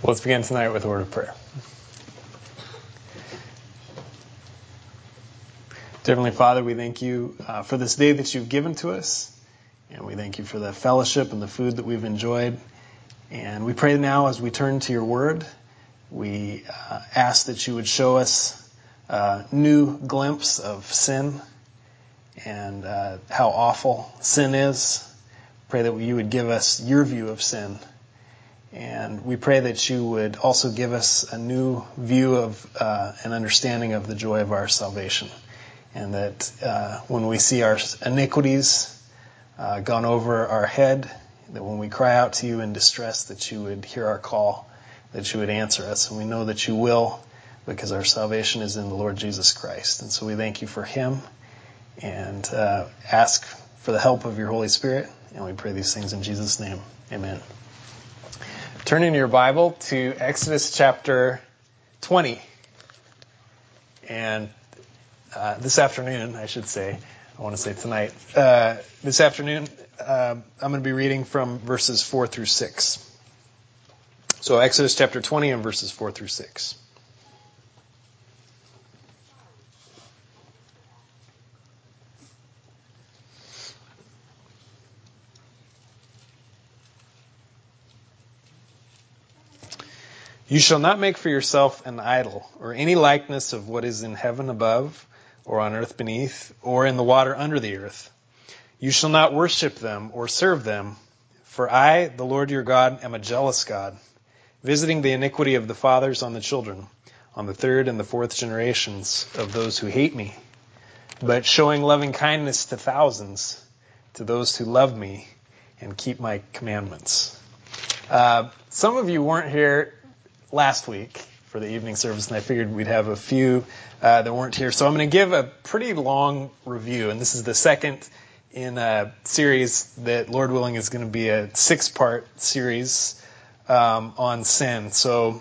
Let's begin tonight with a word of prayer. Dear Heavenly Father, we thank you for this day that you've given to us, and we thank you for the fellowship and the food that we've enjoyed. And we pray now as we turn to your word, we ask that you would show us a new glimpse of sin and how awful sin is. Pray that you would give us your view of sin. And we pray that you would also give us a new view of an understanding of the joy of our salvation. And that when we see our iniquities gone over our head, that when we cry out to you in distress, that you would hear our call, that you would answer us. And we know that you will, because our salvation is in the Lord Jesus Christ. And so we thank you for him and ask for the help of your Holy Spirit. And we pray these things in Jesus' name. Amen. Turn in your Bible to Exodus chapter 20. And this afternoon, I should say, I want to say tonight, this afternoon, I'm going to be reading from verses 4 through 6. So Exodus chapter 20 and verses 4 through 6. You shall not make for yourself an idol, or any likeness of what is in heaven above, or on earth beneath, or in the water under the earth. You shall not worship them or serve them, for I, the Lord your God, am a jealous God, visiting the iniquity of the fathers on the children, on the third and the fourth generations of those who hate me, but showing loving kindness to thousands, to those who love me and keep my commandments. Some of you weren't here last week for the evening service, and I figured we'd have a few that weren't here. So I'm going to give a pretty long review, and this is the second in a series that, Lord willing, is going to be a 6-part series on sin. So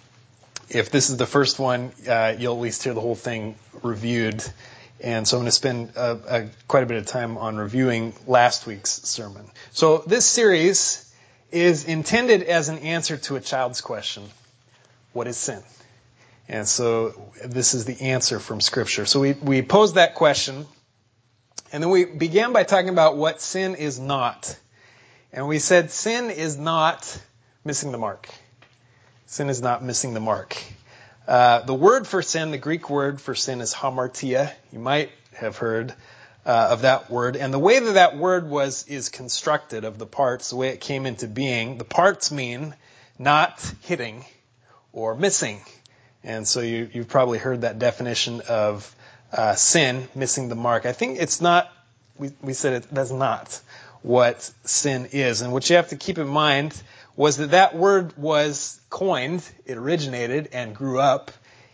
if this is the first one, you'll at least hear the whole thing reviewed. And so I'm going to spend quite a bit of time on reviewing last week's sermon. So this series is intended as an answer to a child's question. What is sin? And so this is the answer from Scripture. So we posed that question, and then we began by talking about what sin is not. And we said sin is not missing the mark. Sin is not missing the mark. The word for sin, the Greek word for sin, is hamartia. You might have heard of that word. And the way that word is constructed of the parts, the way it came into being, the parts mean not hitting or missing. And so you've probably heard that definition of sin, missing the mark. I think it's not, we said that's not what sin is. And what you have to keep in mind was that word was coined, it originated and grew up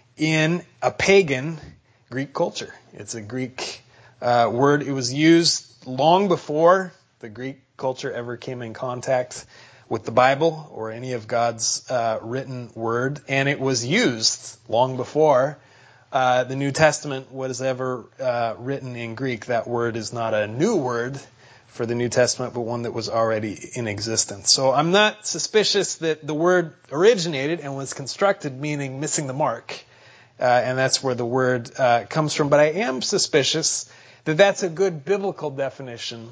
in a pagan Greek culture. It's a Greek word. It was used long before the Greek culture ever came in contact with the Bible or any of God's written word. And it was used long before the New Testament was ever written in Greek. That word is not a new word for the New Testament, but one that was already in existence. So I'm not suspicious that the word originated and was constructed meaning missing the mark. And that's where the word comes from. But I am suspicious that that's a good biblical definition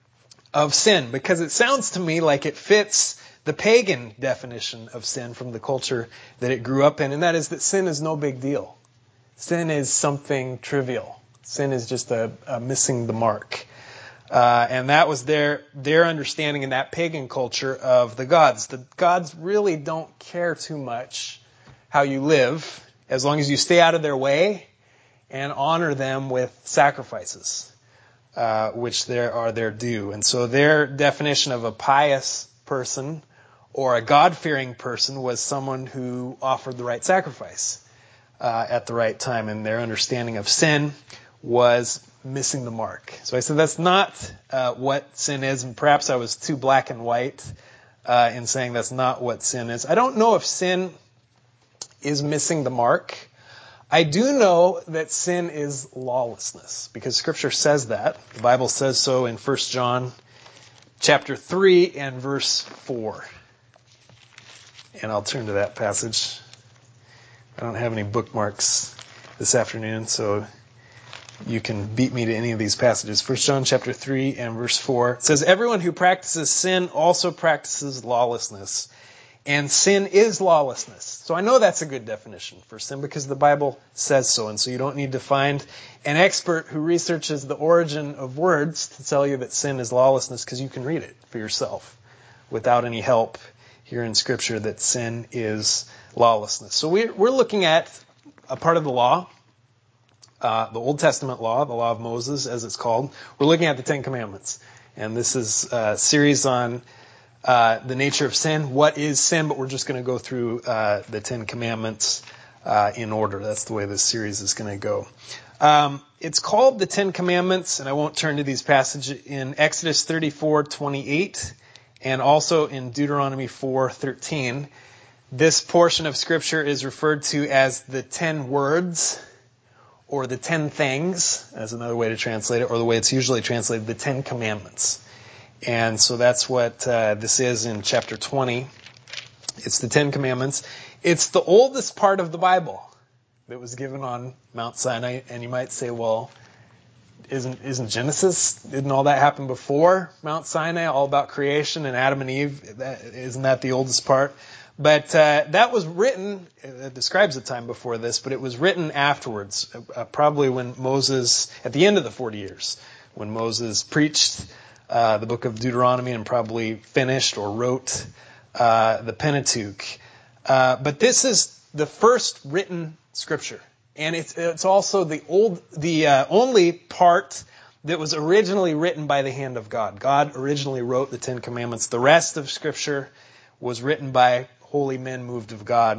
of sin, because it sounds to me like it fits the pagan definition of sin from the culture that it grew up in, and that is that sin is no big deal. Sin is something trivial. Sin is just a missing the mark. And that was their understanding in that pagan culture of the gods. The gods really don't care too much how you live, as long as you stay out of their way and honor them with sacrifices, which are their due. And so their definition of a pious person or a God-fearing person was someone who offered the right sacrifice at the right time. And their understanding of sin was missing the mark. So I said that's not what sin is, and perhaps I was too black and white in saying that's not what sin is. I don't know if sin is missing the mark. I do know that sin is lawlessness, because Scripture says that. The Bible says so in 1 John chapter 3 and verse 4. and I'll turn to that passage. I don't have any bookmarks this afternoon, so you can beat me to any of these passages. 1 John chapter 3 and verse 4. It says, "Everyone who practices sin also practices lawlessness. And sin is lawlessness." So I know that's a good definition for sin because the Bible says so. And so you don't need to find an expert who researches the origin of words to tell you that sin is lawlessness, because you can read it for yourself without any help here in Scripture that sin is lawlessness. So we're looking at a part of the law, the Old Testament law, the law of Moses as it's called. We're looking at the Ten Commandments. And this is a series on the nature of sin. What is sin? But we're just going to go through the Ten Commandments in order. That's the way this series is going to go. It's called the Ten Commandments, and I won't turn to these passages, in Exodus 34:28 and also in Deuteronomy 4:13. This portion of Scripture is referred to as the 10 words, or the 10 things, as another way to translate it, or the way it's usually translated, the 10 Commandments. And so that's what this is in chapter 20. It's the 10 Commandments. It's the oldest part of the Bible that was given on Mount Sinai. And you might say, well, isn't Genesis, didn't all that happen before Mount Sinai, all about creation and Adam and Eve? Isn't that the oldest part? But that was written, it describes the time before this, but it was written afterwards, probably when Moses, at the end of the 40 years, when Moses preached the book of Deuteronomy and probably finished or wrote the Pentateuch. But this is the first written Scripture. And it's also the only part that was originally written by the hand of God. God originally wrote the Ten Commandments. The rest of Scripture was written by holy men moved of God,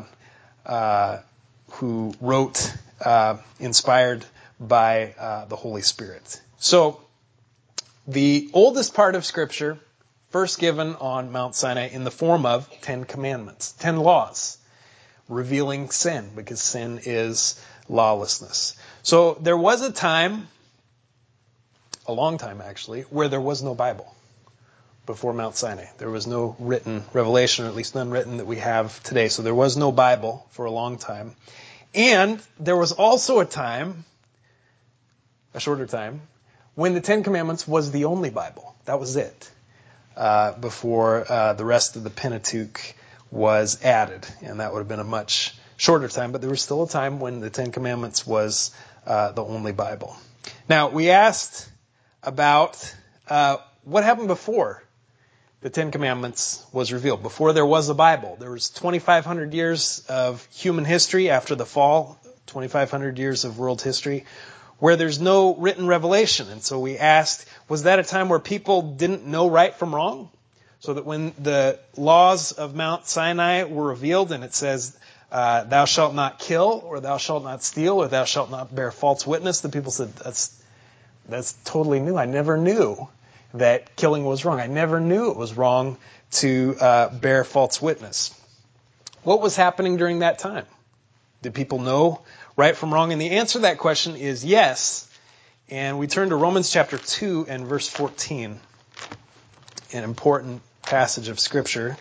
who wrote, inspired by the Holy Spirit. So, the oldest part of Scripture, first given on Mount Sinai in the form of 10 Commandments, 10 laws, revealing sin, because sin is lawlessness. So there was a time, a long time actually, where there was no Bible before Mount Sinai. There was no written revelation, or at least none written that we have today. So there was no Bible for a long time. And there was also a time, a shorter time, when the Ten Commandments was the only Bible. That was it. Before the rest of the Pentateuch was added. And that would have been a much shorter time, but there was still a time when the Ten Commandments was the only Bible. Now, we asked about what happened before the Ten Commandments was revealed, before there was a Bible. There was 2,500 years of human history after the fall, 2,500 years of world history, where there's no written revelation. And so we asked, was that a time where people didn't know right from wrong? So that when the laws of Mount Sinai were revealed, and it says, thou shalt not kill, or thou shalt not steal, or thou shalt not bear false witness, the people said, that's totally new. I never knew that killing was wrong. I never knew it was wrong to bear false witness. What was happening during that time? Did people know right from wrong? And the answer to that question is yes. And we turn to Romans chapter 2 and verse 14, an important passage of Scripture.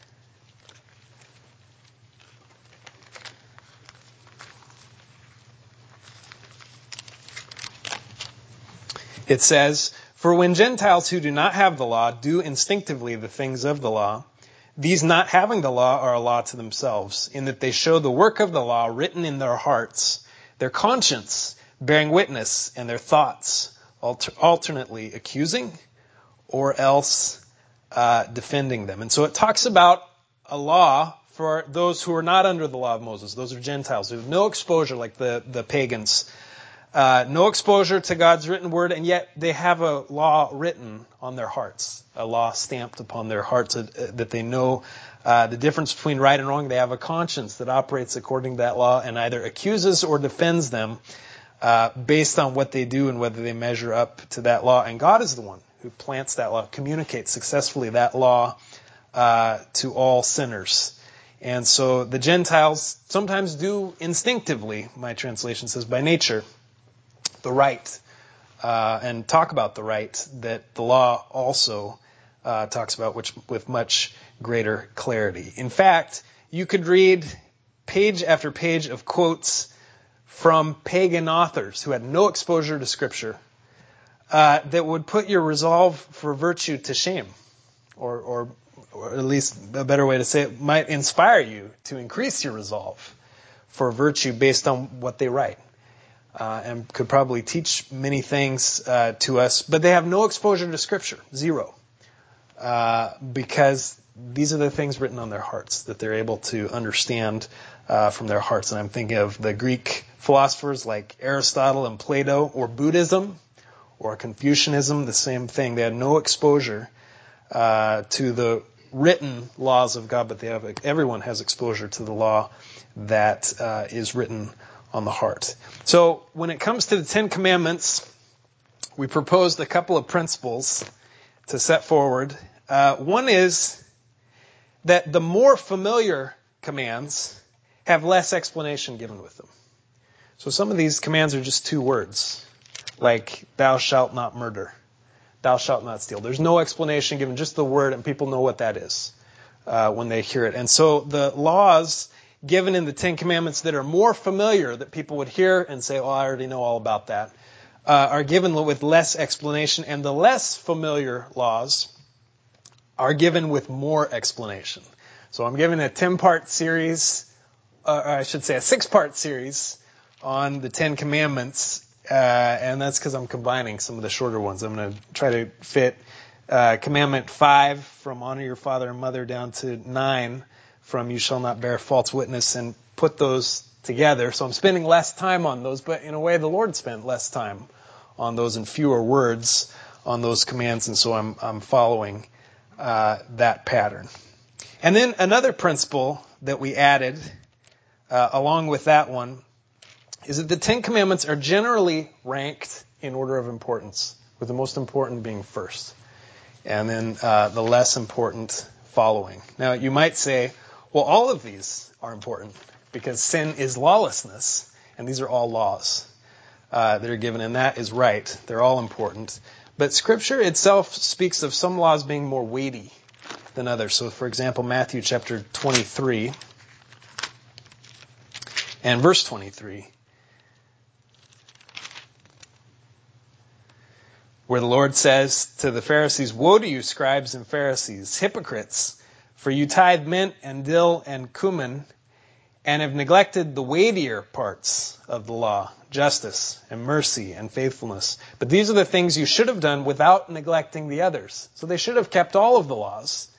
It says, "For when Gentiles who do not have the law do instinctively the things of the law, these not having the law are a law to themselves, in that they show the work of the law written in their hearts, their conscience bearing witness, and their thoughts alternately accusing or else defending them." And so it talks about a law for those who are not under the law of Moses. Those are Gentiles who have no exposure, like the pagans. No exposure to God's written word, and yet they have a law written on their hearts, a law stamped upon their hearts that they know the difference between right and wrong. They have a conscience that operates according to that law and either accuses or defends them based on what they do and whether they measure up to that law. And God is the one who plants that law, communicates successfully that law to all sinners. And so the Gentiles sometimes do instinctively, my translation says by nature, the right, and talk about the right that the law also talks about, which with much greater clarity. In fact, you could read page after page of quotes from pagan authors who had no exposure to Scripture that would put your resolve for virtue to shame, or at least a better way to say it, might inspire you to increase your resolve for virtue based on what they write. And could probably teach many things to us, but they have no exposure to Scripture, zero, because these are the things written on their hearts that they're able to understand from their hearts. And I'm thinking of the Greek philosophers like Aristotle and Plato, or Buddhism, or Confucianism, the same thing. They had no exposure to the written laws of God, but everyone has exposure to the law that is written on the heart. So when it comes to the Ten Commandments, we proposed a couple of principles to set forward. One is that the more familiar commands have less explanation given with them. So some of these commands are just 2 words, like thou shalt not murder, thou shalt not steal. There's no explanation given, just the word, and people know what that is when they hear it. And so the laws given in the Ten Commandments that are more familiar, that people would hear and say, oh, I already know all about that, are given with less explanation. And the less familiar laws are given with more explanation. So I'm giving a 10-part series, or I should say a 6-part series on the Ten Commandments, and that's because I'm combining some of the shorter ones. I'm going to try to fit Commandment 5 from honor your father and mother down to 9 from you shall not bear false witness, and put those together. So I'm spending less time on those, but in a way the Lord spent less time on those and fewer words on those commands, and so I'm following that pattern. And then another principle that we added along with that one is that the Ten Commandments are generally ranked in order of importance, with the most important being first, and then the less important following. Now you might say, well, all of these are important because sin is lawlessness, and these are all laws that are given, and that is right. They're all important. But Scripture itself speaks of some laws being more weighty than others. So, for example, Matthew chapter 23 and verse 23, where the Lord says to the Pharisees, woe to you, scribes and Pharisees, hypocrites! For you tithe mint and dill and cumin, and have neglected the weightier parts of the law, justice and mercy and faithfulness. But these are the things you should have done without neglecting the others. So they should have kept all of the laws,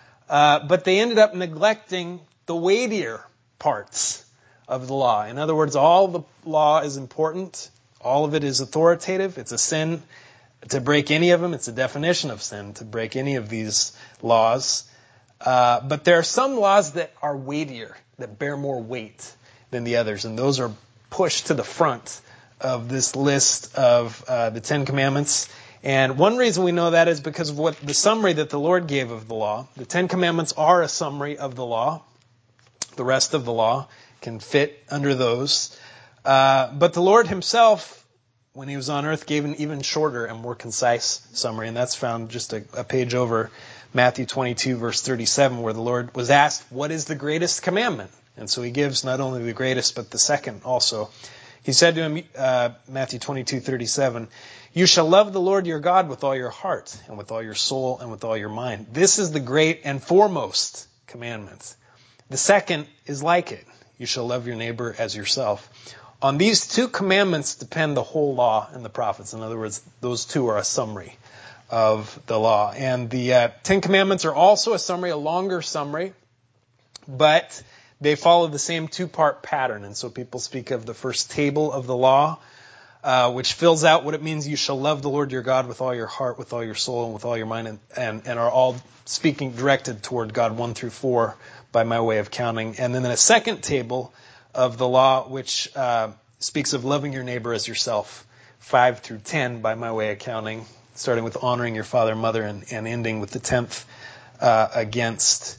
but they ended up neglecting the weightier parts of the law. In other words, all the law is important. All of it is authoritative. It's a sin to break any of them. It's a definition of sin to break any of these laws. But there are some laws that are weightier, that bear more weight than the others, and those are pushed to the front of this list of the Ten Commandments. And one reason we know that is because of what the summary that the Lord gave of the law. The Ten Commandments are a summary of the law. The rest of the law can fit under those. But the Lord himself, when he was on earth, gave an even shorter and more concise summary, and that's found just a page over Matthew 22, verse 37, where the Lord was asked, what is the greatest commandment? And so he gives not only the greatest, but the second also. He said to him, Matthew 22, 37, you shall love the Lord your God with all your heart, and with all your soul, and with all your mind. This is the great and foremost commandment. The second is like it. You shall love your neighbor as yourself. On these 2 commandments depend the whole law and the prophets. In other words, those 2 are a summary of the law. And the 10 Commandments are also a summary, a longer summary, but they follow the same 2-part pattern. And so people speak of the first table of the law, which fills out what it means you shall love the Lord your God with all your heart, with all your soul, and with all your mind, and are all speaking directed toward God 1 through 4 by my way of counting. And then a second table of the law, which speaks of loving your neighbor as yourself, 5 through 10 by my way of counting, starting with honoring your father and mother and ending with the 10th against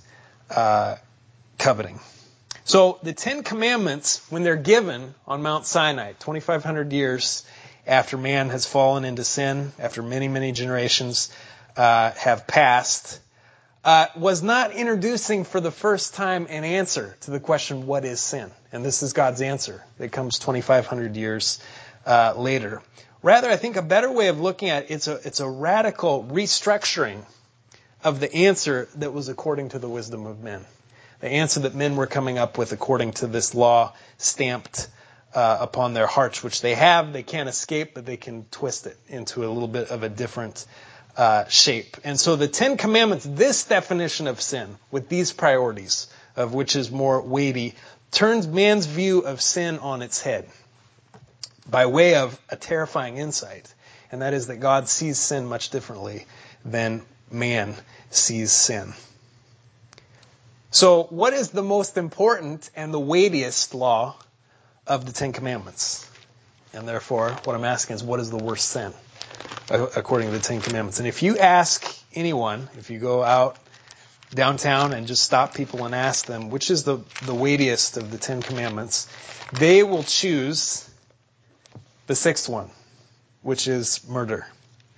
coveting. So the 10 Commandments, when they're given on Mount Sinai, 2,500 years after man has fallen into sin, after many, many generations, have passed, was not introducing for the first time an answer to the question, what is sin? And this is God's answer that comes 2,500 years later. Rather, I think a better way of looking at it, it's a radical restructuring of the answer that was according to the wisdom of men. The answer that men were coming up with according to this law stamped upon their hearts, which they have. They can't escape, but they can twist it into a little bit of a different shape. And so the Ten Commandments, this definition of sin, with these priorities, of which is more weighty, turns man's view of sin on its head by way of a terrifying insight. And that is that God sees sin much differently than man sees sin. So what is the most important and the weightiest law of the Ten Commandments? And therefore, what I'm asking is, what is the worst sin according to the Ten Commandments? And if you ask anyone, if you go out downtown and just stop people and ask them, which is the weightiest of the Ten Commandments, they will choose the sixth one, which is murder.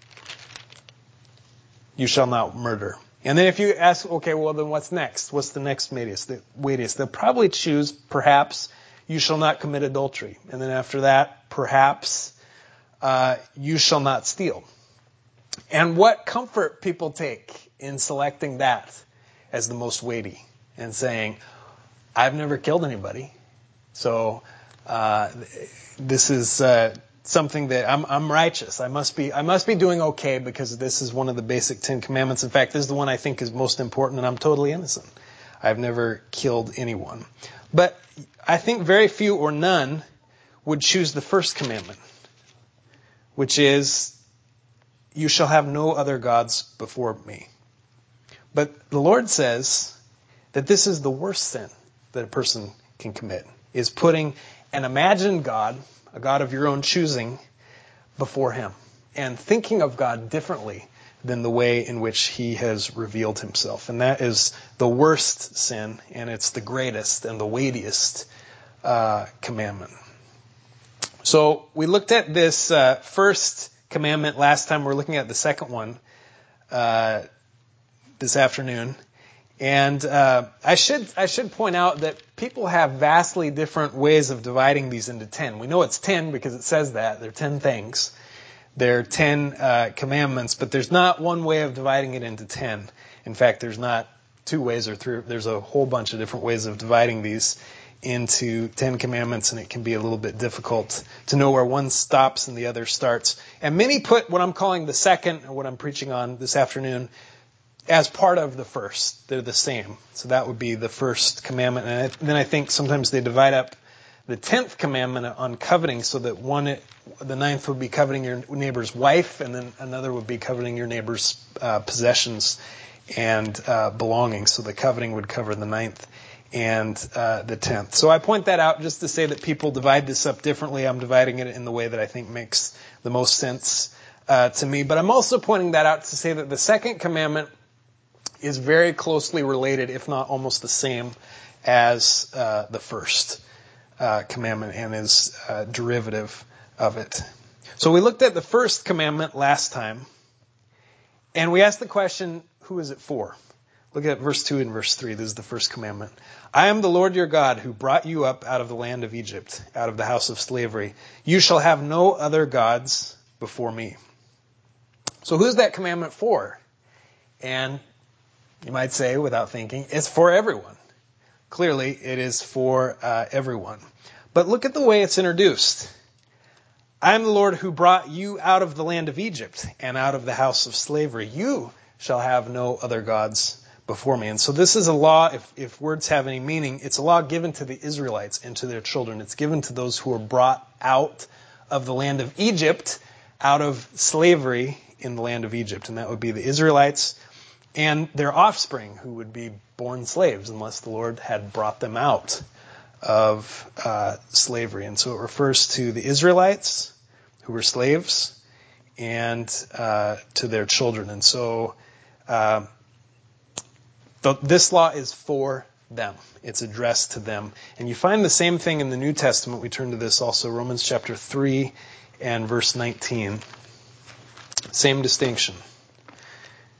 You shall not murder. And then if you ask, okay, well then what's next? What's the next weightiest? They'll probably choose, perhaps, you shall not commit adultery. And then after that, perhaps, you shall not steal. And what comfort people take in selecting that as the most weighty and saying, I've never killed anybody. So, this is, something that I'm righteous. I must be doing okay because this is one of the basic Ten Commandments. In fact, this is the one I think is most important, and I'm totally innocent. I've never killed anyone. But I think very few or none would choose the first commandment, which is, you shall have no other gods before me. But the Lord says that this is the worst sin that a person can commit, is putting an imagined God, a God of your own choosing, before Him, and thinking of God differently than the way in which He has revealed Himself. And that is the worst sin, and it's the greatest and the weightiest commandment. So we looked at this first commandment last time. We're looking at the second one this afternoon. And I should point out that people have vastly different ways of dividing these into 10. We know it's 10 because it says that. There are 10 things. There are 10 commandments, but there's not one way of dividing it into 10. In fact, there's not 2 ways or 3. There's a whole bunch of different ways of dividing these into 10 commandments, and it can be a little bit difficult to know where one stops and the other starts. And many put what I'm calling the second, or what I'm preaching on this afternoon, as part of the first. They're the same. So that would be the first commandment. And then I think sometimes they divide up the 10th commandment on coveting, so that the 9th would be coveting your neighbor's wife, and then another would be coveting your neighbor's possessions and belongings. So the coveting would cover the 9th and the 10th. So I point that out just to say that people divide this up differently. I'm dividing it in the way that I think makes the most sense to me. But I'm also pointing that out to say that the second commandment is very closely related, if not almost the same, as the first commandment, and is derivative of it. So we looked at the first commandment last time, and we asked the question, who is it for? Look at verse 2 and verse 3. This is the first commandment. I am the Lord your God who brought you up out of the land of Egypt, out of the house of slavery. You shall have no other gods before me. So who's that commandment for? And you might say, without thinking, it's for everyone. Clearly, it is for everyone. But look at the way it's introduced. I am the Lord who brought you out of the land of Egypt and out of the house of slavery. You shall have no other gods before me. And so this is a law, if words have any meaning, it's a law given to the Israelites and to their children. It's given to those who were brought out of the land of Egypt, out of slavery in the land of Egypt. And that would be the Israelites and their offspring, who would be born slaves unless the Lord had brought them out of slavery. And so it refers to the Israelites who were slaves and to their children. And so this law is for them. It's addressed to them. And you find the same thing in the New Testament. We turn to this also, Romans chapter 3 and verse 19. Same distinction.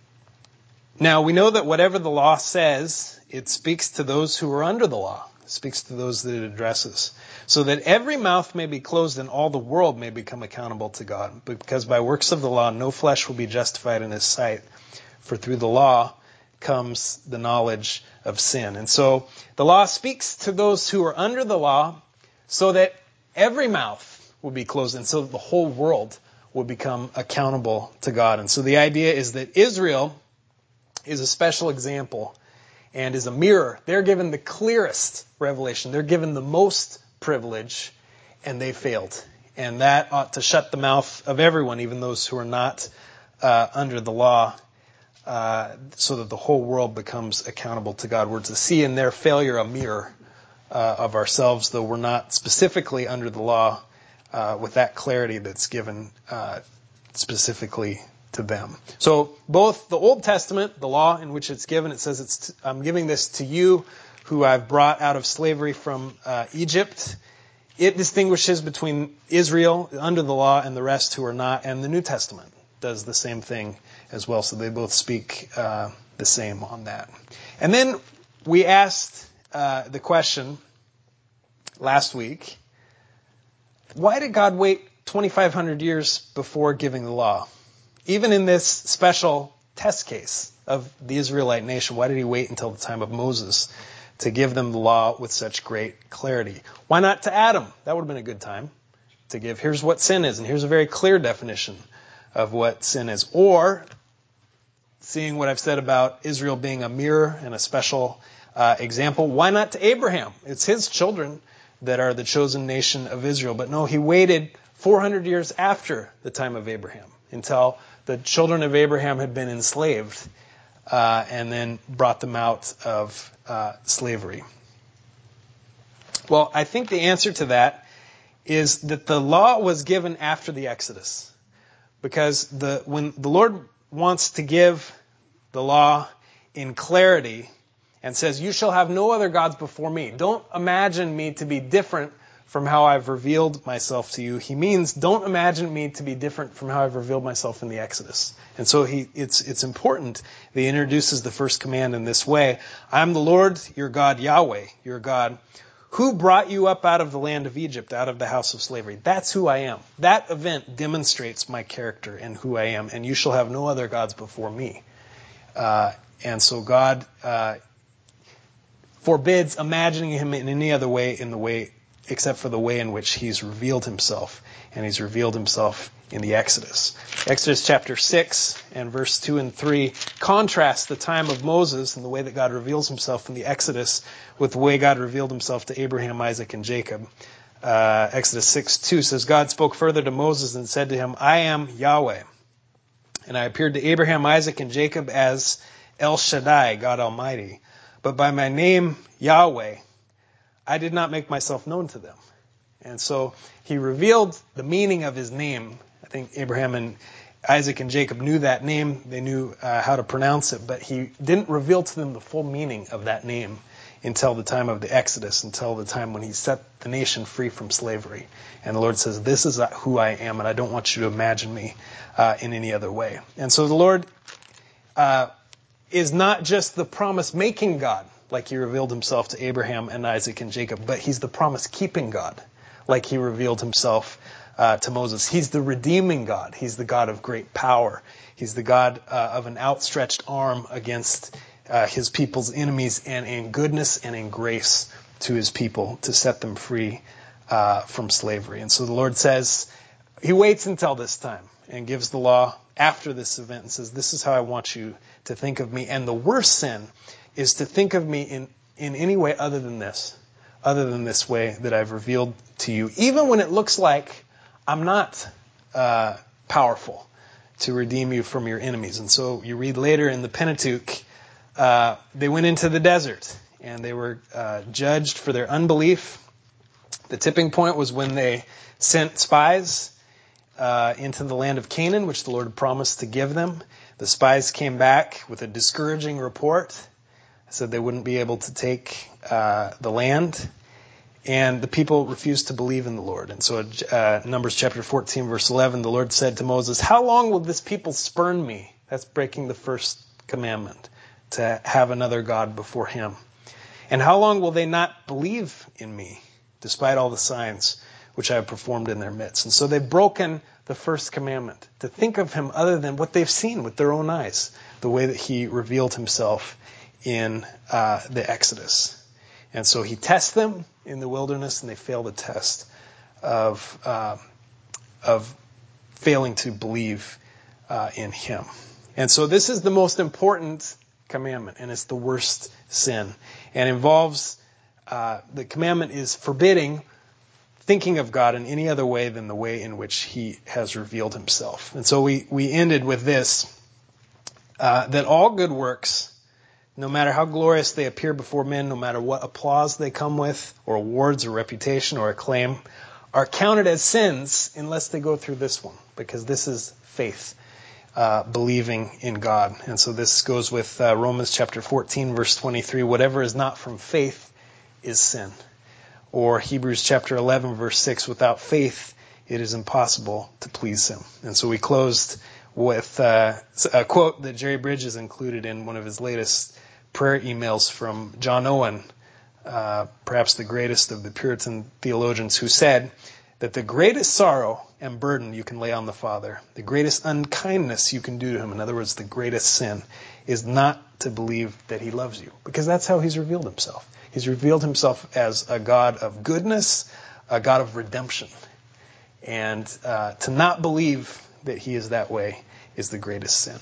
Now, we know that whatever the law says, it speaks to those who are under the law. It speaks to those that it addresses. So that every mouth may be closed and all the world may become accountable to God. Because by works of the law, no flesh will be justified in his sight. For through the law comes the knowledge of sin. And so the law speaks to those who are under the law so that every mouth will be closed and so that the whole world will become accountable to God. And so the idea is that Israel is a special example and is a mirror. They're given the clearest revelation. They're given the most privilege, and they failed. And that ought to shut the mouth of everyone, even those who are not under the law, so that the whole world becomes accountable to God. We're to see in their failure a mirror of ourselves, though we're not specifically under the law with that clarity that's given specifically to them. So both the Old Testament, the law in which it's given, it says, I'm giving this to you who I've brought out of slavery from Egypt. It distinguishes between Israel under the law and the rest who are not, and the New Testament does the same thing as well. So they both speak the same on that. And then we asked the question last week, why did God wait 2,500 years before giving the law? Even in this special test case of the Israelite nation, why did he wait until the time of Moses to give them the law with such great clarity? Why not to Adam? That would have been a good time to give, here's what sin is, and here's a very clear definition of what sin is. Or, seeing what I've said about Israel being a mirror and a special example, why not to Abraham? It's his children that are the chosen nation of Israel. But no, he waited 400 years after the time of Abraham until the children of Abraham had been enslaved and then brought them out of slavery. Well, I think the answer to that is that the law was given after the Exodus. Because when the Lord wants to give the law in clarity and says, you shall have no other gods before me. Don't imagine me to be different from how I've revealed myself to you. He means, don't imagine me to be different from how I've revealed myself in the Exodus. And so it's important that he introduces the first command in this way. I'm the Lord, your God, Yahweh, your God, who brought you up out of the land of Egypt, out of the house of slavery. That's who I am. That event demonstrates my character and who I am. And you shall have no other gods before me. And so God forbids imagining him in any other way, except for the way in which he's revealed himself. And he's revealed himself in the Exodus. Exodus chapter 6 and verse 2 and 3 contrast the time of Moses and the way that God reveals himself in the Exodus with the way God revealed himself to Abraham, Isaac, and Jacob. Exodus 6:2 says, God spoke further to Moses and said to him, I am Yahweh. And I appeared to Abraham, Isaac, and Jacob as El Shaddai, God Almighty. But by my name, Yahweh, I did not make myself known to them. And so he revealed the meaning of his name. I think Abraham and Isaac and Jacob knew that name. They knew how to pronounce it. But he didn't reveal to them the full meaning of that name until the time of the Exodus, until the time when he set the nation free from slavery. And the Lord says, this is who I am, and I don't want you to imagine me in any other way. And so the Lord is not just the promise-making God, like he revealed himself to Abraham and Isaac and Jacob, but he's the promise-keeping God, like he revealed himself to Moses. He's the redeeming God. He's the God of great power. He's the God of an outstretched arm against his people's enemies, and in goodness and in grace to his people to set them free from slavery. And so the Lord says, he waits until this time and gives the law after this event and says, this is how I want you to think of me. And the worst sin is to think of me in any way other than this way that I've revealed to you, even when it looks like I'm not powerful to redeem you from your enemies. And so you read later in the Pentateuch, they went into the desert and they were judged for their unbelief. The tipping point was when they sent spies into the land of Canaan, which the Lord promised to give them. The spies came back with a discouraging report. Said they wouldn't be able to take the land. And the people refused to believe in the Lord. And so Numbers chapter 14, verse 11, the Lord said to Moses, how long will this people spurn me? That's breaking the first commandment, to have another God before him. And how long will they not believe in me, despite all the signs which I have performed in their midst? And so they've broken the first commandment, to think of him other than what they've seen with their own eyes, the way that he revealed himself in the Exodus. And so he tests them in the wilderness, and they fail the test of failing to believe in him. And so this is the most important commandment, and it's the worst sin, and involves the commandment is forbidding thinking of God in any other way than the way in which he has revealed himself. And so we ended with this, that all good works, no matter how glorious they appear before men, no matter what applause they come with, or awards or reputation or acclaim, are counted as sins unless they go through this one, because this is faith, believing in God. And so this goes with Romans chapter 14, verse 23, whatever is not from faith is sin. Or Hebrews chapter 11, verse 6, without faith it is impossible to please him. And so we closed with a quote that Jerry Bridges included in one of his latest prayer emails from John Owen, perhaps the greatest of the Puritan theologians, who said that the greatest sorrow and burden you can lay on the Father, the greatest unkindness you can do to him, in other words, the greatest sin, is not to believe that he loves you, because that's how he's revealed himself. He's revealed himself as a God of goodness, a God of redemption. And to not believe that he is that way is the greatest sin.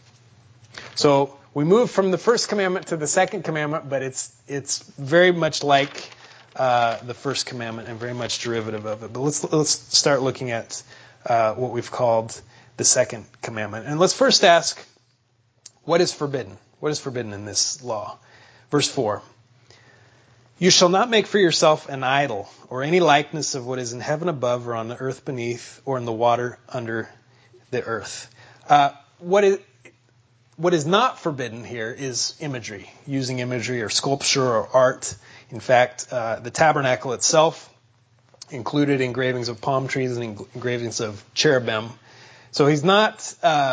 So we move from the first commandment to the second commandment, but it's very much like the first commandment and very much derivative of it. But let's start looking at what we've called the second commandment. And let's first ask, what is forbidden? What is forbidden in this law? Verse 4. You shall not make for yourself an idol, or any likeness of what is in heaven above, or on the earth beneath, or in the water under the earth. What is not forbidden here is imagery, using imagery or sculpture or art. In fact, the tabernacle itself included engravings of palm trees and engravings of cherubim. So he's not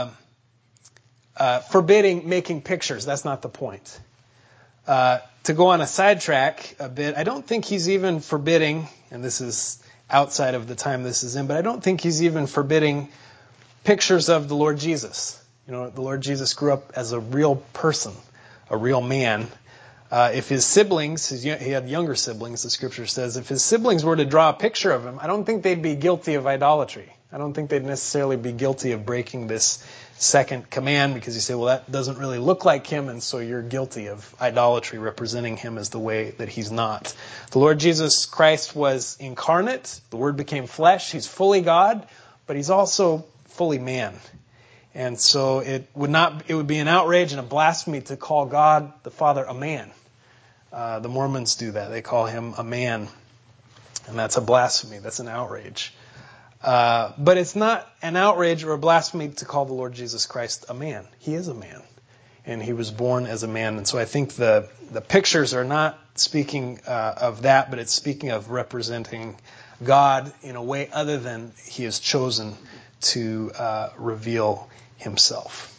forbidding making pictures. That's not the point. To go on a sidetrack a bit, I don't think he's even forbidding, and this is outside of the time this is in, but I don't think he's even forbidding pictures of the Lord Jesus. You know, the Lord Jesus grew up as a real person, a real man. If his siblings, he had younger siblings, the scripture says, if his siblings were to draw a picture of him, I don't think they'd be guilty of idolatry. I don't think they'd necessarily be guilty of breaking this second command, because you say, well, that doesn't really look like him, and so you're guilty of idolatry, representing him as the way that he's not. The Lord Jesus Christ was incarnate. The Word became flesh. He's fully God, but he's also fully man. And so it would be an outrage and a blasphemy to call God the Father a man. The Mormons do that. They call him a man. And that's a blasphemy. That's an outrage. But it's not an outrage or a blasphemy to call the Lord Jesus Christ a man. He is a man. And he was born as a man. And so I think the pictures are not speaking of that, but it's speaking of representing God in a way other than he has chosen to reveal himself.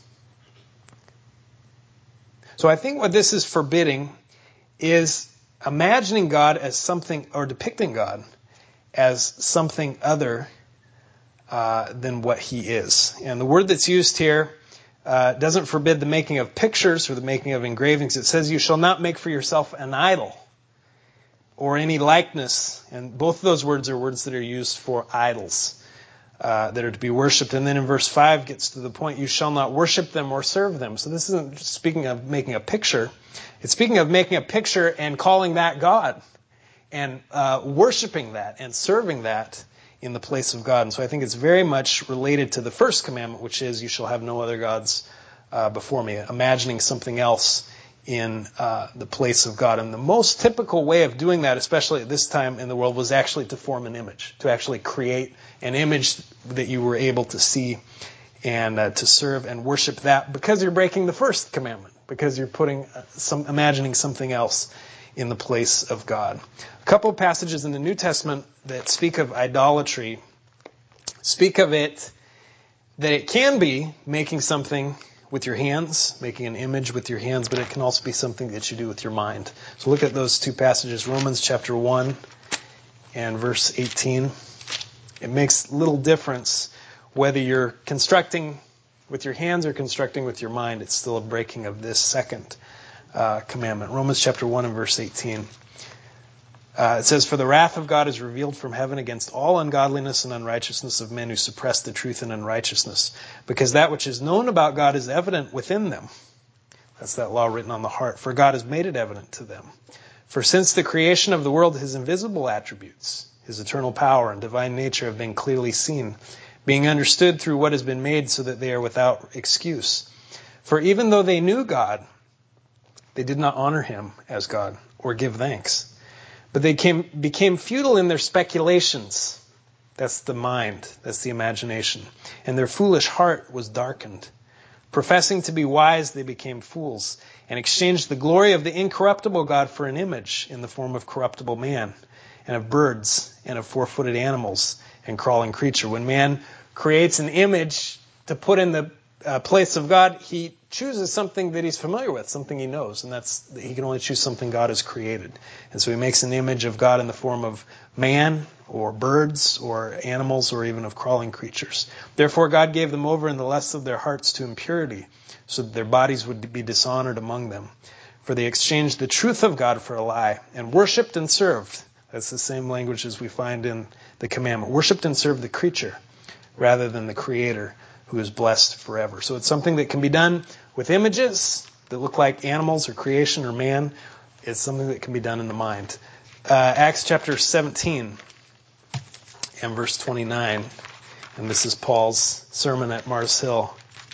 So I think what this is forbidding is imagining God as something, or depicting God as something other than what he is. And the word that's used here doesn't forbid the making of pictures or the making of engravings. It says you shall not make for yourself an idol or any likeness. And both of those words are words that are used for idols that are to be worshipped. And then in verse 5 gets to the point, you shall not worship them or serve them. So this isn't speaking of making a picture. It's speaking of making a picture and calling that God and worshiping that and serving that in the place of God. And so I think it's very much related to the first commandment, which is you shall have no other gods before me, imagining something else in the place of God. And the most typical way of doing that, especially at this time in the world, was actually to form an image, to actually create an image that you were able to see and to serve and worship that, because you're breaking the first commandment, because you're putting imagining something else in the place of God. A couple of passages in the New Testament that speak of idolatry speak of it, that it can be making something with your hands, making an image with your hands, but it can also be something that you do with your mind. So look at those two passages, Romans chapter 1 and verse 18. It makes little difference whether you're constructing with your hands or constructing with your mind. It's still a breaking of this second commandment. Romans chapter 1 and verse 18. It says, "For the wrath of God is revealed from heaven against all ungodliness and unrighteousness of men who suppress the truth in unrighteousness, because that which is known about God is evident within them." That's that law written on the heart. "For God has made it evident to them. For since the creation of the world, his invisible attributes, his eternal power and divine nature have been clearly seen, being understood through what has been made, so that they are without excuse. For even though they knew God, they did not honor him as God or give thanks. But they became futile in their speculations." That's the mind. That's the imagination. "And their foolish heart was darkened. Professing to be wise, they became fools, and exchanged the glory of the incorruptible God for an image in the form of corruptible man, and of birds, and of four-footed animals, and crawling creature." When man creates an image to put in the place of God, he chooses something that he's familiar with, something he knows, and that's he can only choose something God has created. And so he makes an image of God in the form of man, or birds, or animals, or even of crawling creatures. "Therefore God gave them over in the lusts of their hearts to impurity, so that their bodies would be dishonored among them. For they exchanged the truth of God for a lie, and worshipped and served." That's the same language as we find in the commandment. "Worshipped and served the creature rather than the Creator, who is blessed forever." So it's something that can be done with images that look like animals or creation or man. It's something that can be done in the mind. Acts chapter 17 and verse 29. And this is Paul's sermon at Mars Hill.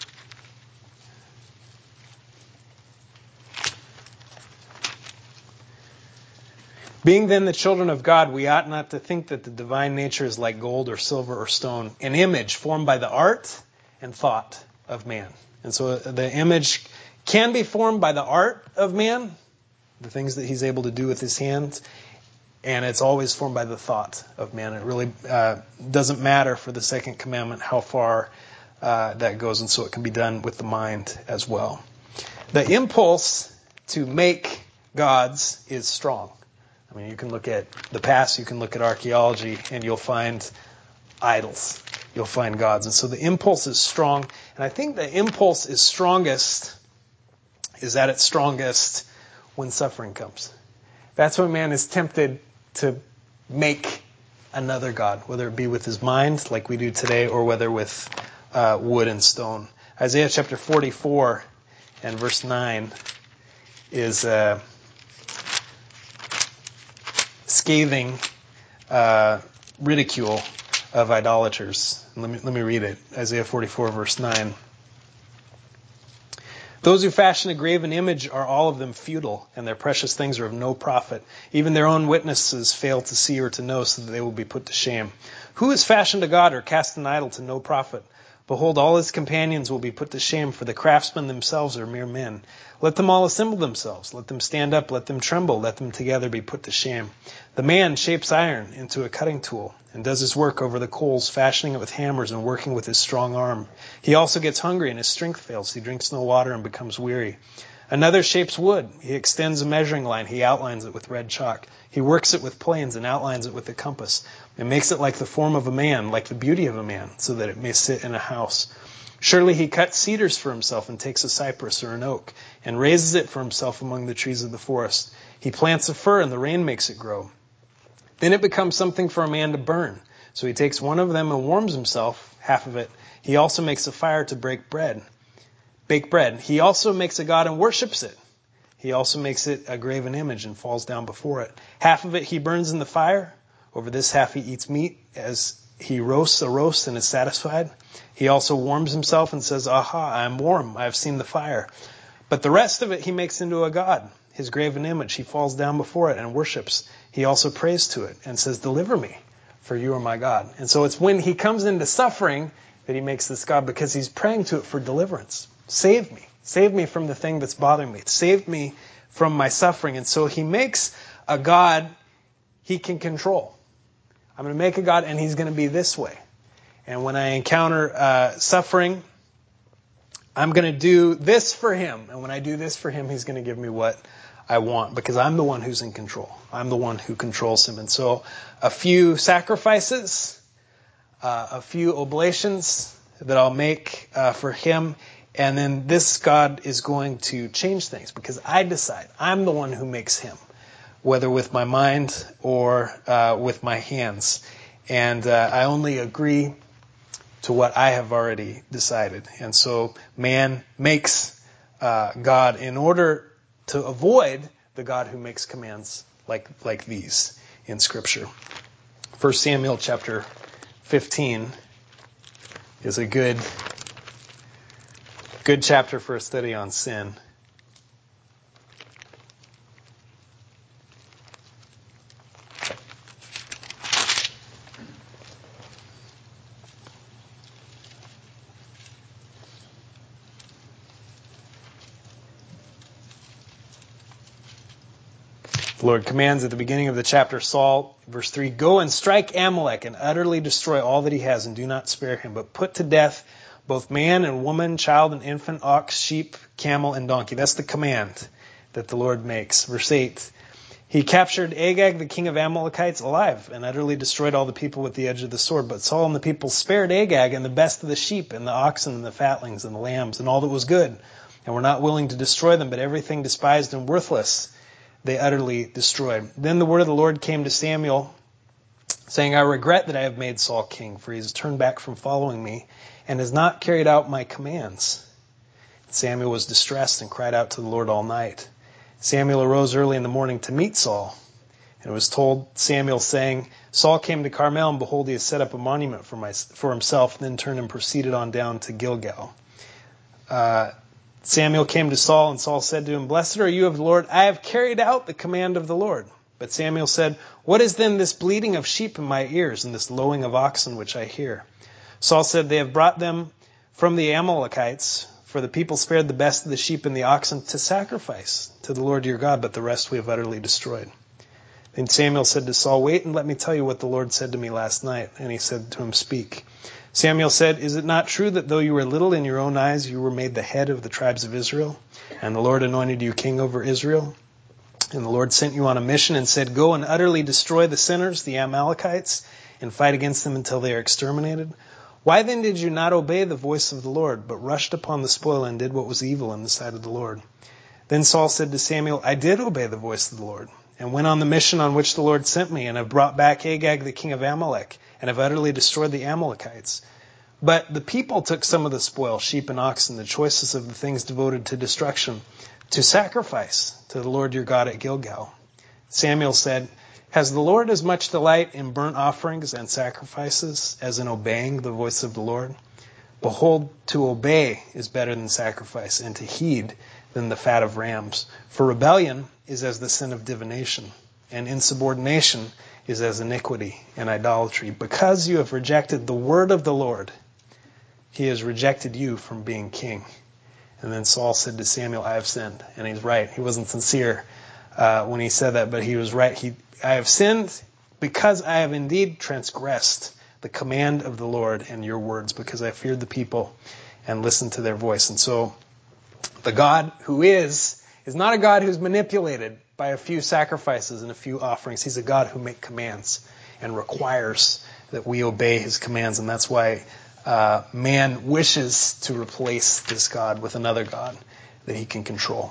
"Being then the children of God, we ought not to think that the divine nature is like gold or silver or stone, an image formed by the art and thought of man." And so the image can be formed by the art of man, the things that he's able to do with his hands, and it's always formed by the thought of man. It really doesn't matter for the second commandment how far that goes, and so it can be done with the mind as well. The impulse to make gods is strong. I mean, you can look at the past, you can look at archaeology, and you'll find idols. You'll find gods. And so the impulse is strong. And I think the impulse is at its strongest when suffering comes. That's when man is tempted to make another god, whether it be with his mind, like we do today, or whether with wood and stone. Isaiah chapter 44 and verse 9 is scathing ridicule of idolaters. Let me read it. Isaiah 44 verse 9. "Those who fashion a graven image are all of them futile, and their precious things are of no profit. Even their own witnesses fail to see or to know, so that they will be put to shame. Who has fashioned a god or cast an idol to no profit? Behold, all his companions will be put to shame, for the craftsmen themselves are mere men. Let them all assemble themselves. Let them stand up. Let them tremble. Let them together be put to shame. The man shapes iron into a cutting tool, and does his work over the coals, fashioning it with hammers and working with his strong arm. He also gets hungry, and his strength fails. He drinks no water and becomes weary. Another shapes wood. He extends a measuring line. He outlines it with red chalk. He works it with planes and outlines it with a compass, and makes it like the form of a man, like the beauty of a man, so that it may sit in a house. Surely he cuts cedars for himself, and takes a cypress or an oak, and raises it for himself among the trees of the forest. He plants a fir, and the rain makes it grow. Then it becomes something for a man to burn. So he takes one of them and warms himself, half of it. He also makes a fire to bake bread. He also makes a god and worships it. He also makes it a graven image and falls down before it. Half of it he burns in the fire. Over this half he eats meat as he roasts a roast and is satisfied. He also warms himself and says, "Aha, I am warm. I have seen the fire." But the rest of it he makes into a god, his graven image. He falls down before it and worships. He also prays to it and says, "Deliver me, for you are my God." And so it's when he comes into suffering that he makes this god, because he's praying to it for deliverance. Save me. Save me from the thing that's bothering me. Save me from my suffering. And so he makes a god he can control. I'm going to make a god, and he's going to be this way. And when I encounter suffering, I'm going to do this for him. And when I do this for him, he's going to give me what I want, because I'm the one who's in control. I'm the one who controls him. And so a few sacrifices, a few oblations that I'll make for him. And then this God is going to change things, because I decide. I'm the one who makes him, whether with my mind or with my hands. And I only agree to what I have already decided. And so man makes God in order to avoid the God who makes commands like these in Scripture. 1 Samuel chapter 15 is a good chapter for a study on sin. The Lord commands at the beginning of the chapter, Saul, verse 3, "Go and strike Amalek and utterly destroy all that he has, and do not spare him, but put to death both man and woman, child and infant, ox, sheep, camel, and donkey." That's the command that the Lord makes. Verse 8, "He captured Agag, the king of Amalekites, alive, and utterly destroyed all the people with the edge of the sword. But Saul and the people spared Agag and the best of the sheep, and the oxen, and the fatlings, and the lambs, and all that was good, and were not willing to destroy them, but everything despised and worthless they utterly destroyed. Then the word of the Lord came to Samuel, saying, I regret that I have made Saul king, for he has turned back from following me, and has not carried out my commands." Samuel was distressed and cried out to the Lord all night. Samuel arose early in the morning to meet Saul. And it was told Samuel, saying, "Saul came to Carmel, and behold, he has set up a monument for himself," then turned and proceeded on down to Gilgal. Samuel came to Saul, and Saul said to him, "Blessed are you of the Lord. I have carried out the command of the Lord." But Samuel said, "What is then this bleating of sheep in my ears, and this lowing of oxen which I hear?" Saul said, "They have brought them from the Amalekites, for the people spared the best of the sheep and the oxen to sacrifice to the Lord your God, but the rest we have utterly destroyed." Then Samuel said to Saul, "Wait and let me tell you what the Lord said to me last night." And he said to him, "Speak." Samuel said, "Is it not true that though you were little in your own eyes, you were made the head of the tribes of Israel? And the Lord anointed you king over Israel? And the Lord sent you on a mission and said, Go and utterly destroy the sinners, the Amalekites, and fight against them until they are exterminated? Why then did you not obey the voice of the Lord, but rushed upon the spoil and did what was evil in the sight of the Lord?" Then Saul said to Samuel, "I did obey the voice of the Lord, and went on the mission on which the Lord sent me, and have brought back Agag the king of Amalek, and have utterly destroyed the Amalekites. But the people took some of the spoil, sheep and oxen, the choicest of the things devoted to destruction, to sacrifice to the Lord your God at Gilgal." Samuel said, "Has the Lord as much delight in burnt offerings and sacrifices as in obeying the voice of the Lord? Behold, to obey is better than sacrifice, and to heed than the fat of rams. For rebellion is as the sin of divination, and insubordination is as iniquity and idolatry. Because you have rejected the word of the Lord, he has rejected you from being king." And then Saul said to Samuel, "I have sinned." And he's right. He wasn't sincere when he said that, but he was right. "I have sinned because I have indeed transgressed the command of the Lord and your words, because I feared the people and listened to their voice." And so the God who is not a God who's manipulated by a few sacrifices and a few offerings. He's a God who makes commands and requires that we obey his commands. And that's why man wishes to replace this God with another God that he can control.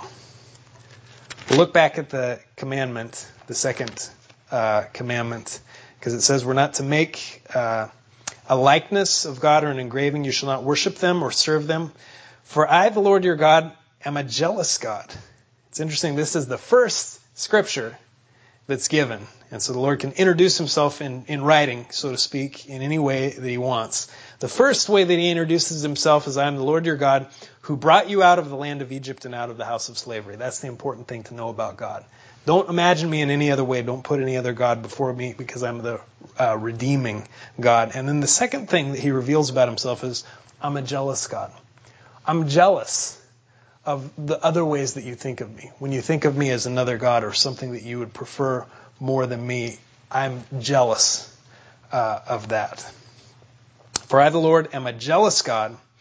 We'll look back at the commandment, the second commandment, because it says we're not to make a likeness of God or an engraving. You shall not worship them or serve them. "For I, the Lord your God, am a jealous God." It's interesting. This is the first scripture that's given. And so the Lord can introduce himself in writing, so to speak, in any way that he wants. The first way that he introduces himself is, "I am the Lord your God who brought you out of the land of Egypt and out of the house of slavery." That's the important thing to know about God. Don't imagine me in any other way. Don't put any other God before me, because I'm the redeeming God. And then the second thing that he reveals about himself is, "I'm a jealous God." I'm jealous of the other ways that you think of me. When you think of me as another God or something that you would prefer more than me, I'm jealous of that. "For I, the Lord, am a jealous God,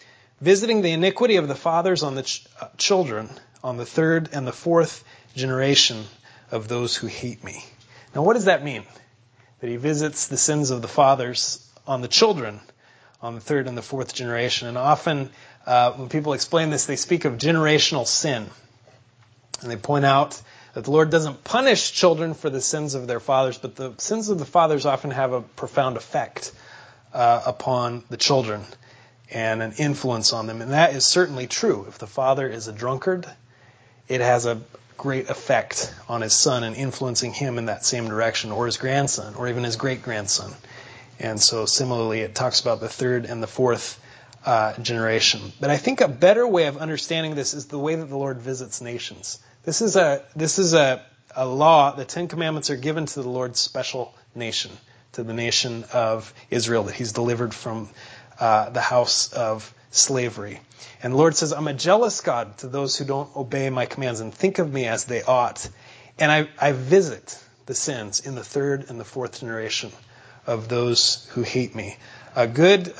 visiting the iniquity of the fathers on the children, on the third and the fourth generation of those who hate me. Now, what does that mean? That he visits the sins of the fathers on the children, on the third and the fourth generation. And often, when people explain this, they speak of generational sin. And they point out that the Lord doesn't punish children for the sins of their fathers, but the sins of the fathers often have a profound effect upon the children and an influence on them. And that is certainly true. If the father is a drunkard, it has a great effect on his son and influencing him in that same direction, or his grandson, or even his great-grandson. And so similarly, it talks about the third and the fourth generation. But I think a better way of understanding this is the way that the Lord visits nations. This is a law. The Ten Commandments are given to the Lord's special nation, to the nation of Israel that he's delivered from the house of slavery. And the Lord says, I'm a jealous God to those who don't obey my commands and think of me as they ought. And I visit the sins in the third and the fourth generation of those who hate me. A good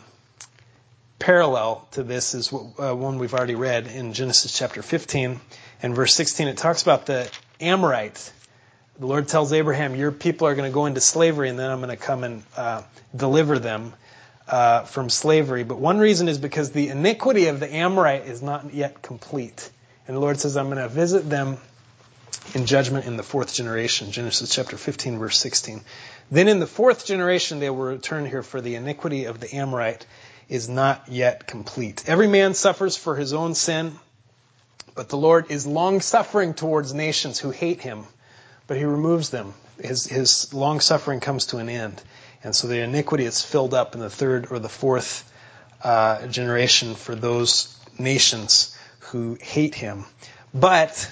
parallel to this is one we've already read in Genesis chapter 15 and verse 16. It talks about the Amorite. The Lord tells Abraham, your people are going to go into slavery, and then I'm going to come and deliver them from slavery. But one reason is because the iniquity of the Amorite is not yet complete. And the Lord says, I'm going to visit them in judgment in the fourth generation. Genesis chapter 15, verse 16. Then in the fourth generation they will return here, for the iniquity of the Amorite is not yet complete. Every man suffers for his own sin, but the Lord is long-suffering towards nations who hate him, but he removes them. His long-suffering comes to an end. And so the iniquity is filled up in the third or the fourth generation for those nations who hate him. But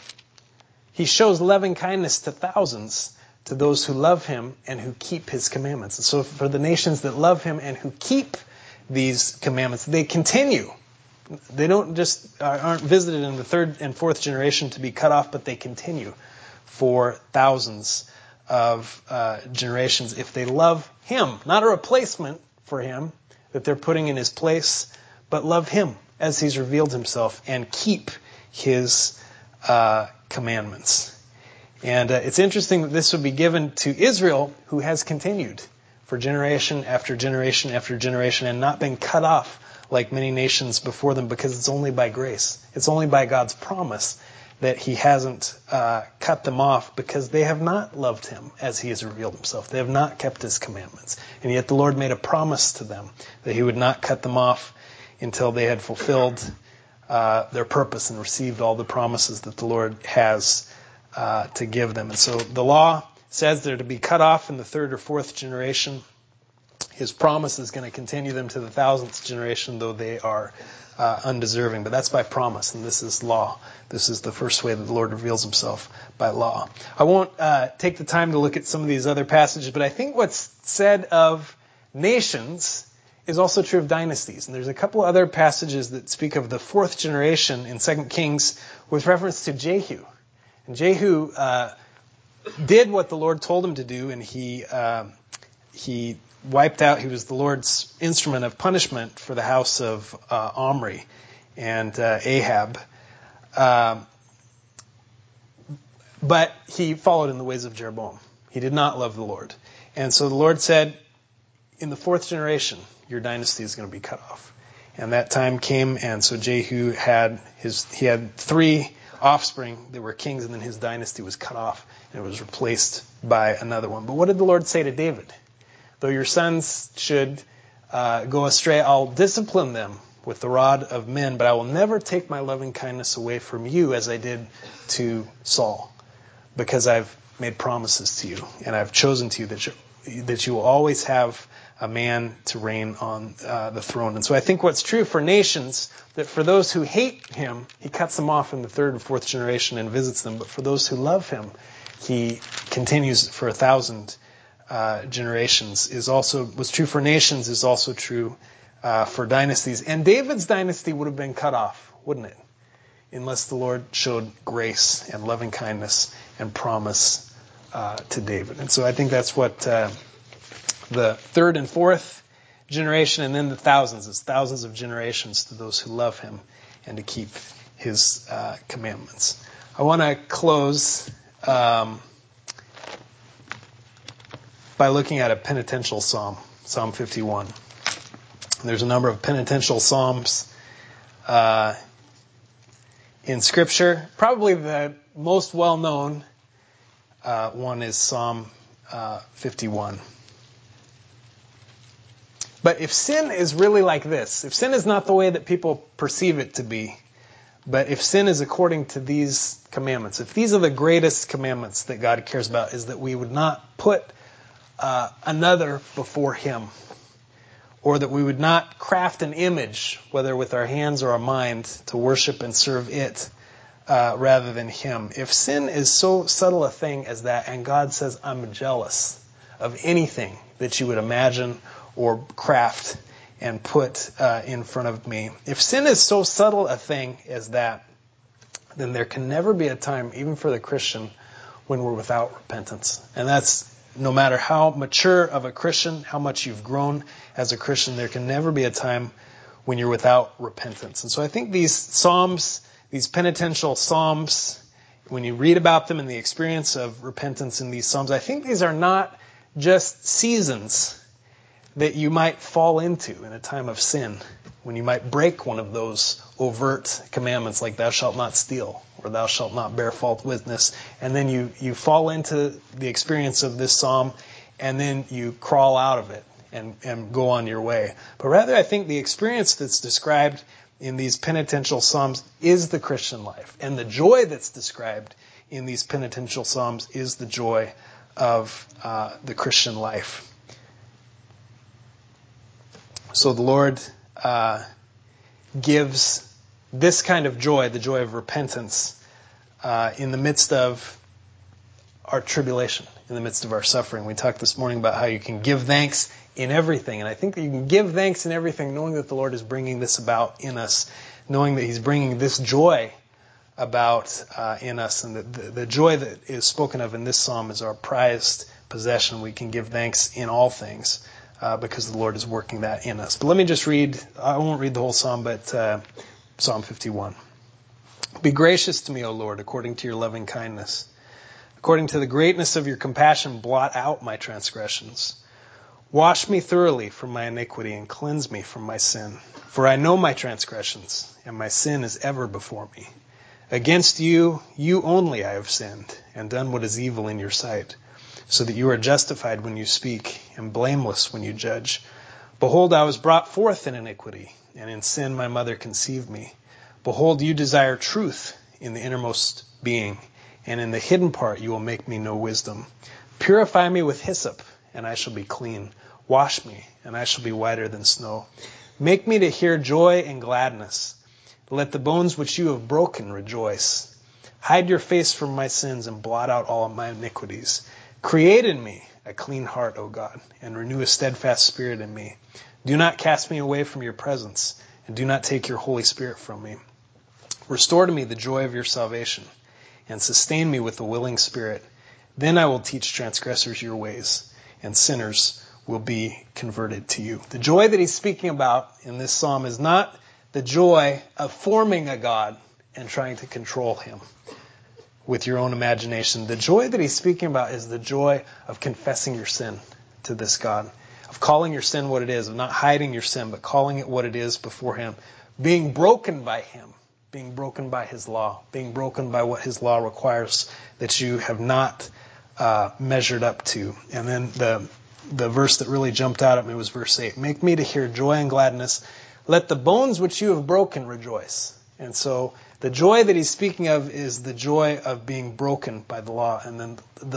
he shows loving kindness to thousands, to those who love him and who keep his commandments. And so for the nations that love him and who keep these commandments, they continue. They don't just aren't visited in the third and fourth generation to be cut off, but they continue for thousands of generations if they love him. Not a replacement for him that they're putting in his place, but love him as he's revealed himself and keep his commandments. And it's interesting that this would be given to Israel, who has continued for generation after generation after generation and not been cut off like many nations before them, because it's only by grace. It's only by God's promise that he hasn't cut them off, because they have not loved him as he has revealed himself. They have not kept his commandments. And yet the Lord made a promise to them that he would not cut them off until they had fulfilled their purpose and received all the promises that the Lord has to give them. And so the law says they're to be cut off in the third or fourth generation. His promise is going to continue them to the thousandth generation, though they are undeserving. But that's by promise, and this is law. This is the first way that the Lord reveals himself, by law. I won't take the time to look at some of these other passages, but I think what's said of nations is also true of dynasties. And there's a couple other passages that speak of the fourth generation in 2 Kings with reference to Jehu. And Jehu did what the Lord told him to do, and he wiped out. He was the Lord's instrument of punishment for the house of Omri and Ahab. But he followed in the ways of Jeroboam. He did not love the Lord. And so the Lord said, in the fourth generation, your dynasty is going to be cut off. And that time came, and so Jehu had 3 offspring that were kings, and then his dynasty was cut off, and it was replaced by another one. But what did the Lord say to David? Though your sons should go astray, I'll discipline them with the rod of men, but I will never take my loving kindness away from you as I did to Saul, because I've made promises to you, and I've chosen to you that you will always have a man to reign on the throne. And so I think what's true for nations, that for those who hate him, he cuts them off in the third and fourth generation and visits them. But for those who love him, he continues for 1,000 generations. Was true for nations, is also true for dynasties. And David's dynasty would have been cut off, wouldn't it? Unless the Lord showed grace and loving kindness and promise to David. And so I think that's what the third and fourth generation, and then the thousands. It's thousands of generations to those who love him and to keep his commandments. I want to close by looking at a penitential psalm, Psalm 51. There's a number of penitential psalms in Scripture. Probably the most well-known one is Psalm 51. But if sin is really like this, if sin is not the way that people perceive it to be, but if sin is according to these commandments, if these are the greatest commandments that God cares about, is that we would not put another before him, or that we would not craft an image, whether with our hands or our mind, to worship and serve it rather than him. If sin is so subtle a thing as that, and God says, I'm jealous of anything that you would imagine or craft and put in front of me. If sin is so subtle a thing as that, then there can never be a time, even for the Christian, when we're without repentance. And that's no matter how mature of a Christian, how much you've grown as a Christian, there can never be a time when you're without repentance. And so I think these psalms, these penitential psalms, when you read about them and the experience of repentance in these psalms, I think these are not just seasons that you might fall into in a time of sin, when you might break one of those overt commandments like thou shalt not steal or thou shalt not bear false witness, and then you fall into the experience of this psalm and then you crawl out of it and go on your way. But rather, I think the experience that's described in these penitential psalms is the Christian life, and the joy that's described in these penitential psalms is the joy of the Christian life. So the Lord gives this kind of joy, the joy of repentance, in the midst of our tribulation, in the midst of our suffering. We talked this morning about how you can give thanks in everything. And I think that you can give thanks in everything knowing that the Lord is bringing this about in us, knowing that he's bringing this joy about in us. And the joy that is spoken of in this psalm is our prized possession. We can give thanks in all things. Because the Lord is working that in us. But let me just read, I won't read the whole psalm, but Psalm 51. Be gracious to me, O Lord, according to your loving kindness. According to the greatness of your compassion, blot out my transgressions. Wash me thoroughly from my iniquity and cleanse me from my sin. For I know my transgressions, and my sin is ever before me. Against you, you only I have sinned, and done what is evil in your sight, so that you are justified when you speak, and blameless when you judge. Behold, I was brought forth in iniquity, and in sin my mother conceived me. Behold, you desire truth in the innermost being, and in the hidden part you will make me know wisdom. Purify me with hyssop, and I shall be clean. Wash me, and I shall be whiter than snow. Make me to hear joy and gladness. Let the bones which you have broken rejoice. Hide your face from my sins, and blot out all of my iniquities. Create in me a clean heart, O God, and renew a steadfast spirit in me. Do not cast me away from your presence, and do not take your Holy Spirit from me. Restore to me the joy of your salvation, and sustain me with a willing spirit. Then I will teach transgressors your ways, and sinners will be converted to you. The joy that he's speaking about in this psalm is not the joy of forming a God and trying to control him with your own imagination. The joy that he's speaking about is the joy of confessing your sin to this God, of calling your sin what it is, of not hiding your sin, but calling it what it is before him, being broken by him, being broken by his law, being broken by what his law requires that you have not measured up to. And then the verse that really jumped out at me was verse 8. Make me to hear joy and gladness. Let the bones which you have broken rejoice. And so the joy that he's speaking of is the joy of being broken by the law, and then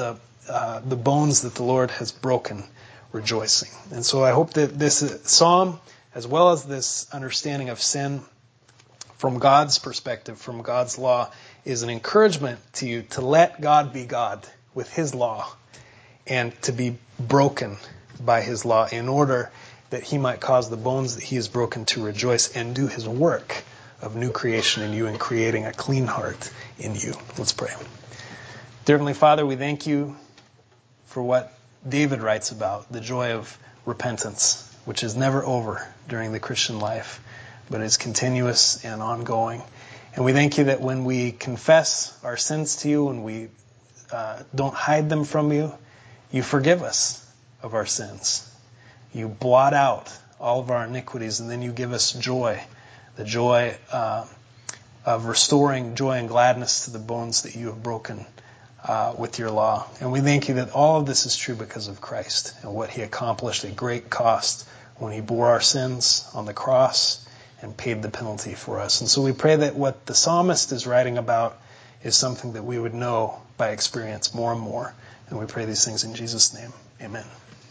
the bones that the Lord has broken, rejoicing. And so I hope that this psalm, as well as this understanding of sin from God's perspective, from God's law, is an encouragement to you to let God be God with his law and to be broken by his law in order that he might cause the bones that he has broken to rejoice and do his work of new creation in you and creating a clean heart in you. Let's pray. Dear Heavenly Father, we thank you for what David writes about, the joy of repentance, which is never over during the Christian life, but is continuous and ongoing. And we thank you that when we confess our sins to you and we don't hide them from you, you forgive us of our sins. You blot out all of our iniquities, and then you give us joy, the joy of restoring joy and gladness to the bones that you have broken with your law. And we thank you that all of this is true because of Christ and what he accomplished at great cost when he bore our sins on the cross and paid the penalty for us. And so we pray that what the psalmist is writing about is something that we would know by experience more and more. And we pray these things in Jesus' name. Amen.